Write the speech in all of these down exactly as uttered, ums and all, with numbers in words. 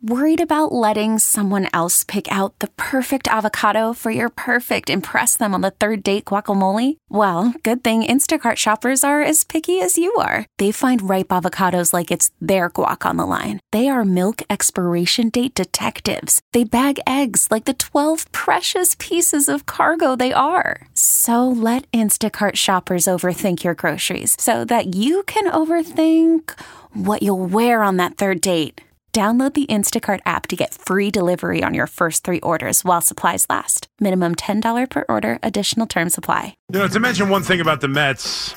Worried about letting someone else pick out the perfect avocado for your perfect impress them on the third date guacamole? Well, good thing Instacart shoppers are as picky as you are. They find ripe avocados like it's their guac on the line. They are milk expiration date detectives. They bag eggs like the twelve precious pieces of cargo they are. So let Instacart shoppers overthink your groceries so that you can overthink what you'll wear on that third date. Download the Instacart app to get free delivery on your first three orders while supplies last. Minimum ten dollars per order. Additional terms apply. You know, to mention one thing about the Mets,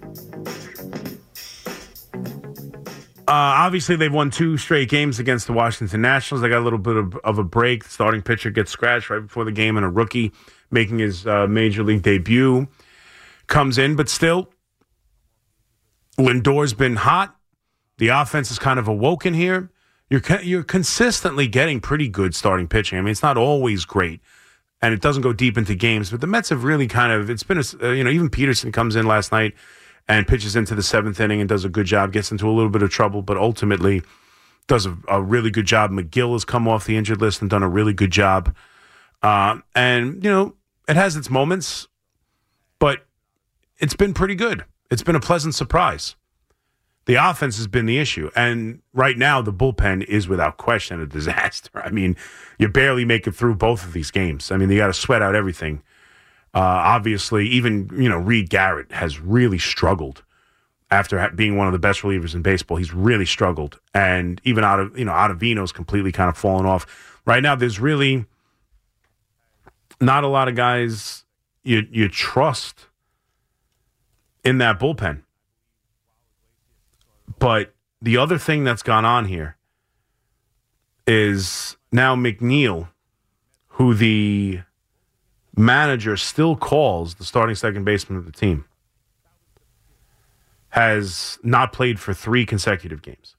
uh, obviously they've won two straight games against the Washington Nationals. They got a little bit of, of a break. The starting pitcher gets scratched right before the game, and a rookie making his uh, major league debut comes in. But still, Lindor's been hot. The offense is kind of awoken here. You're you're consistently getting pretty good starting pitching. I mean, it's not always great, and it doesn't go deep into games. But the Mets have really kind of, it's been, a, uh, you know, even Peterson comes in last night and pitches into the seventh inning and does a good job, gets into a little bit of trouble, but ultimately does a, a really good job. McGill has come off the injured list and done a really good job. Uh, and, you know, it has its moments, but it's been pretty good. It's been a pleasant surprise. The offense has been the issue. And right now, the bullpen is without question a disaster. I mean, you barely make it through both of these games. I mean, you got to sweat out everything. Uh, obviously, even, you know, Reed Garrett has really struggled after ha- being one of the best relievers in baseball. He's really struggled. And even out of, you know, Ottavino's completely kind of fallen off. Right now, there's really not a lot of guys you you trust in that bullpen. But the other thing that's gone on here is now McNeil, who the manager still calls the starting second baseman of the team, has not played for three consecutive games.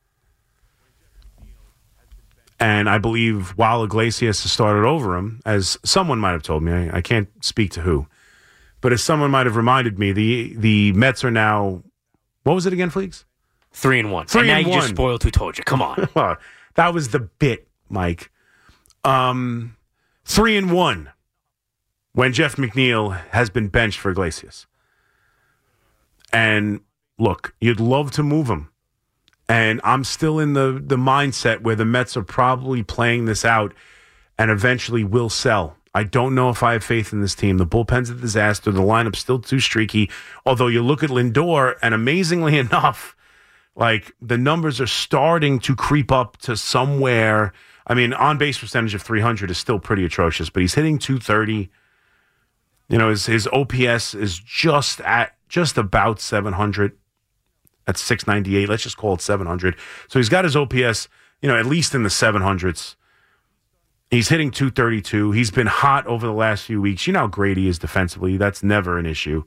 And I believe while Iglesias has started over him, as someone might have told me, I, I can't speak to who, but as someone might have reminded me, the the Mets are now, what was it again, Fleeks? Three and one. Three and now and you one. just spoiled who told you. Come on. Well, that was the bit, Mike. Um, three and one when Jeff McNeil has been benched for Iglesias. And look, you'd love to move him. And I'm still in the, the mindset where the Mets are probably playing this out and eventually will sell. I don't know if I have faith in this team. The bullpen's a disaster. The lineup's still too streaky. Although you look at Lindor, and amazingly enough, like the numbers are starting to creep up to somewhere. I mean, on-base percentage of three hundred is still pretty atrocious, but he's hitting two thirty. You know, his his O P S is just at just about seven hundred. At six ninety-eight. Let's just call it seven hundred. So he's got his O P S, you know, at least in the seven hundreds. He's hitting two thirty-two. He's been hot over the last few weeks. You know how great he is defensively. That's never an issue.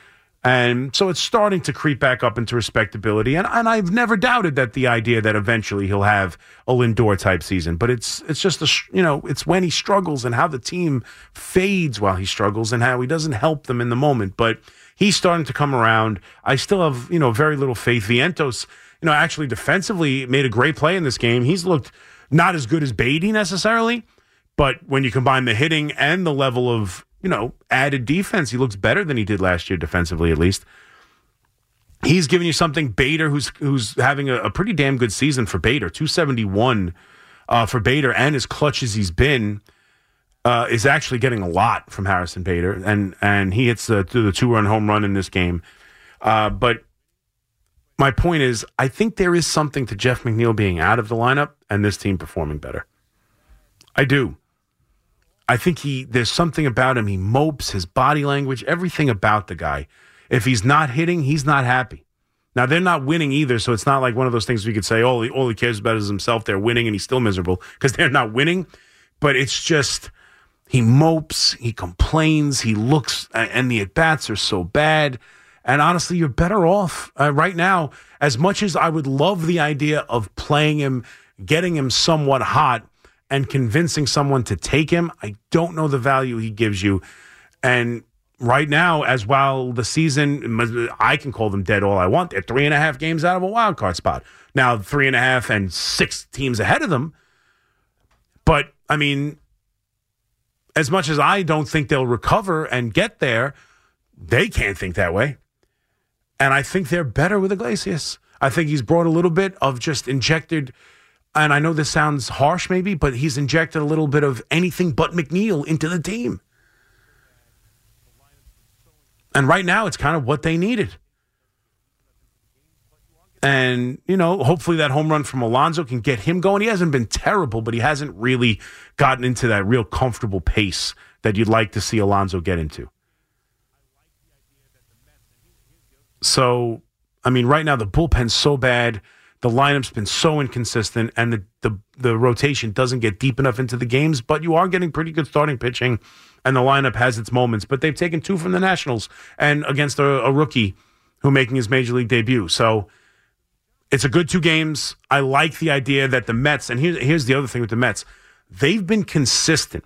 And so it's starting to creep back up into respectability. And, and I've never doubted that the idea that eventually he'll have a Lindor-type season. But it's it's just, a, you know, it's when he struggles and how the team fades while he struggles and how he doesn't help them in the moment. But he's starting to come around. I still have, you know, very little faith. Vientos, you know, actually defensively made a great play in this game. He's looked not as good as Beatty necessarily, but when you combine the hitting and the level of, you know, added defense, he looks better than he did last year defensively, at least. He's giving you something. Bader, who's who's having a, a pretty damn good season for Bader, two seventy-one uh, for Bader, and as clutch as he's been, uh, is actually getting a lot from Harrison Bader, and and he hits the, the two-run home run in this game. Uh, but my point is, I think there is something to Jeff McNeil being out of the lineup and this team performing better. I do. I think he there's something about him. He mopes, his body language, everything about the guy. If he's not hitting, he's not happy. Now, they're not winning either, so it's not like one of those things we could say, oh, all he cares about is himself. They're winning, and he's still miserable because they're not winning. But it's just, he mopes, he complains, he looks, and the at-bats are so bad. And honestly, you're better off uh, right now. As much as I would love the idea of playing him, getting him somewhat hot, and convincing someone to take him, I don't know the value he gives you. And right now, as while the season, I can call them dead all I want. They're three and a half games out of a wild card spot. Now, three and a half and six teams ahead of them. But, I mean, as much as I don't think they'll recover and get there, they can't think that way. And I think they're better with Iglesias. I think he's brought a little bit of just injected, and I know this sounds harsh maybe, but he's injected a little bit of anything but McNeil into the team. And right now, it's kind of what they needed. And, you know, hopefully that home run from Alonso can get him going. He hasn't been terrible, but he hasn't really gotten into that real comfortable pace that you'd like to see Alonso get into. So, I mean, right now the bullpen's so bad, the lineup's been so inconsistent, and the, the, the rotation doesn't get deep enough into the games, but you are getting pretty good starting pitching, and the lineup has its moments. But they've taken two from the Nationals and against a, a rookie who making his major league debut. So it's a good two games. I like the idea that the Mets, and here, here's the other thing with the Mets, they've been consistent.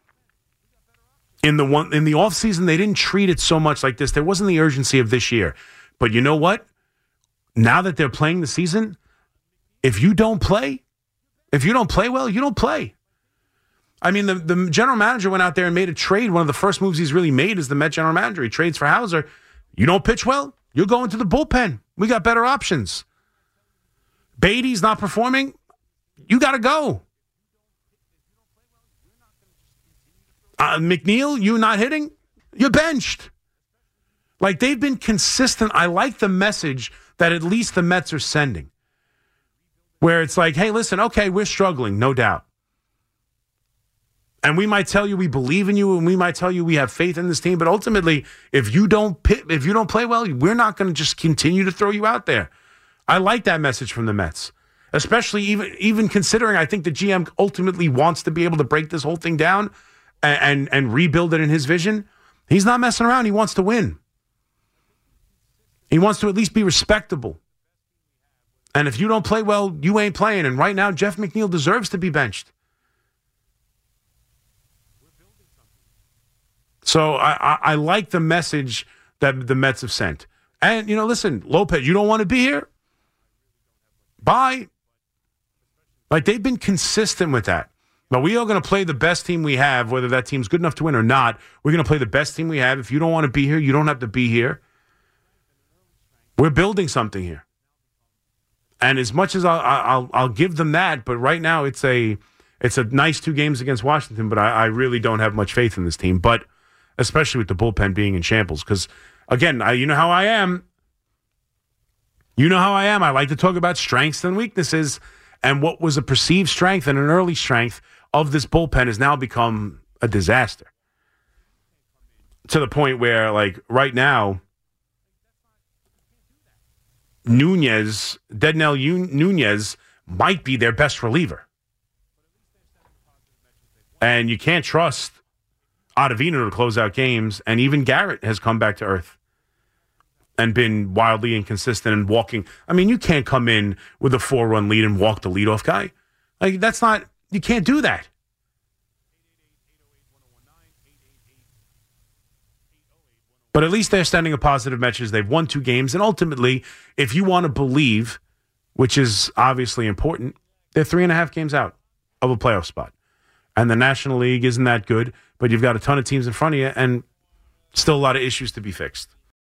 In the one in the offseason, they didn't treat it so much like this. There wasn't the urgency of this year. But you know what? Now that they're playing the season, if you don't play, if you don't play well, you don't play. I mean, the, the general manager went out there and made a trade. One of the first moves he's really made is the Met general manager. He trades for Hauser. You don't pitch well, you're going to the bullpen. We got better options. Beatty's not performing. You got to go. Uh, McNeil, you not hitting, you're benched. Like, they've been consistent. I like the message that at least the Mets are sending, where it's like, hey, listen, okay, we're struggling, no doubt. And we might tell you we believe in you, and we might tell you we have faith in this team, but ultimately, if you don't pit, if you don't play well, we're not going to just continue to throw you out there. I like that message from the Mets, especially even even considering I think the G M ultimately wants to be able to break this whole thing down and, and, and rebuild it in his vision. He's not messing around. He wants to win. He wants to at least be respectable. And if you don't play well, you ain't playing. And right now, Jeff McNeil deserves to be benched. So I, I, I like the message that the Mets have sent. And, you know, listen, Lopez, you don't want to be here? Bye. Like, they've been consistent with that. But we are going to play the best team we have, whether that team's good enough to win or not. We're going to play the best team we have. If you don't want to be here, you don't have to be here. We're building something here. And as much as I'll, I'll, I'll give them that, but right now it's a it's a nice two games against Washington, but I, I really don't have much faith in this team, but especially with the bullpen being in shambles. Because, again, I, you know how I am. You know how I am. I like to talk about strengths and weaknesses, and what was a perceived strength and an early strength of this bullpen has now become a disaster. To the point where, like, right now, Nunez, Dednell Nunez might be their best reliever. And you can't trust Ottavino to close out games, and even Garrett has come back to earth and been wildly inconsistent and walking. I mean, you can't come in with a four-run lead and walk the leadoff guy. Like, that's not, you can't do that. But at least they're sending a positive message. They've won two games. And ultimately, if you want to believe, which is obviously important, they're three and a half games out of a playoff spot. And the National League isn't that good, but you've got a ton of teams in front of you and still a lot of issues to be fixed.